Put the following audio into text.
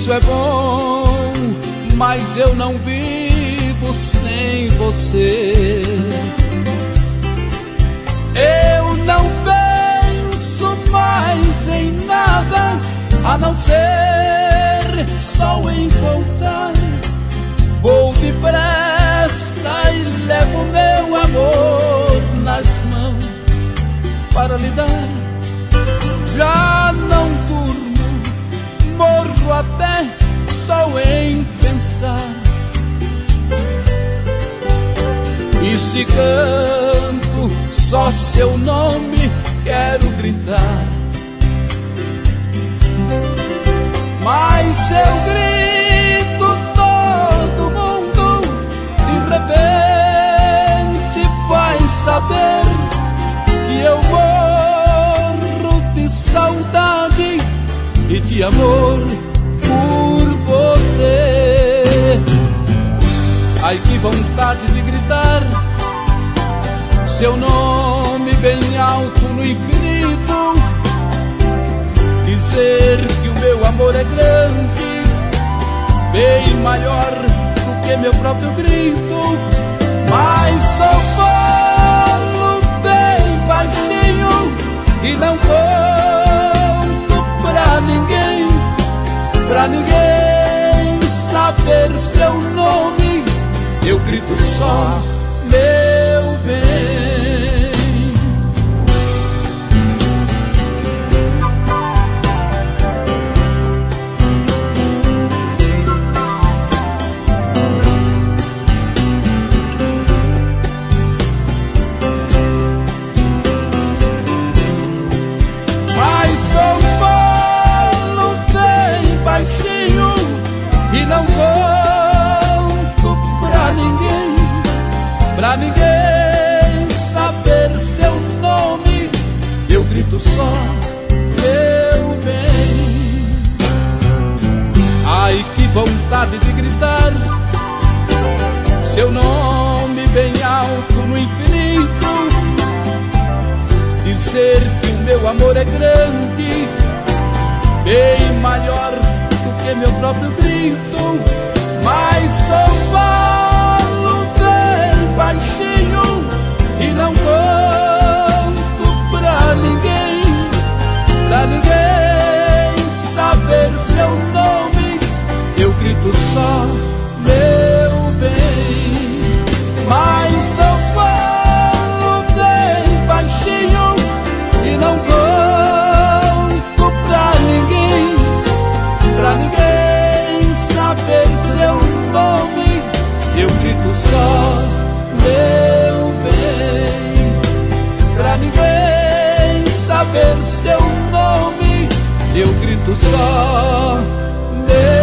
Isso é bom, mas eu não vivo sem você. Eu não penso mais em nada a não ser só em voltar. Vou depressa e levo meu amor nas mãos para lhe dar. Já não durmo, morro até só em pensar. E se canto só seu nome, quero gritar. Mas se eu grito, todo mundo de repente vai saber que eu morro de saudade e de amor por você. Ai, que vontade de gritar seu nome bem alto no infinito, dizer que o meu amor é grande, bem maior do que meu próprio grito. Mas só falo bem baixinho e não conto pra ninguém saber seu nome. Eu grito só meu bem. Mas só falo bem baixinho e não conto pra ninguém saber seu nome. Eu grito só meu bem. Ai, que vontade de gritar seu nome bem alto no infinito, dizer que o meu amor é grande, bem maior do que meu próprio grito. Mas só falo bem baixinho e não conto pra ninguém saber seu nome. Eu grito só meu bem. Mas só falo bem baixinho e não conto pra ninguém saber seu nome. Eu grito só meu bem. Pra ninguém saber seu nome, eu grito só meu